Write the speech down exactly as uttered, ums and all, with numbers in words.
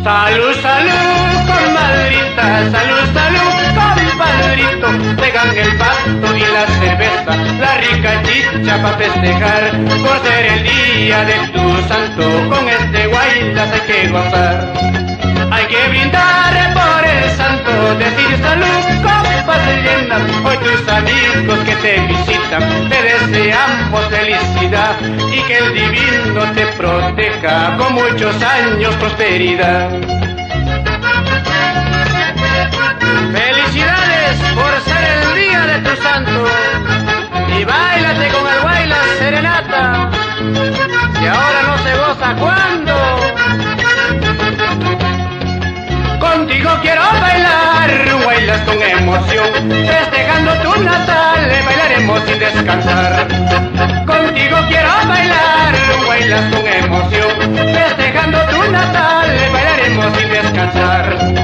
Salud, salud, comadrita, salud, salud, compadrito. Traigan el pasto y la cerveza, la rica chicha pa' festejar, por ser el día de tu santo, con este guaylas hay que gozar. Hay que brindar por el santo, decir salud, copas llenas. Hoy tus amigos que te visitan, te deseamos felicidad y que el divino te proteja con muchos años prosperidad. Felicidades por ser el día de tu santo y báilate con el guayla serenata. Si ahora no se goza, ¿cuándo? Contigo quiero bailar, bailas con emoción, festejando tu natal, bailaremos sin descansar. Contigo quiero bailar, bailas con emoción, festejando tu natal, bailaremos sin descansar.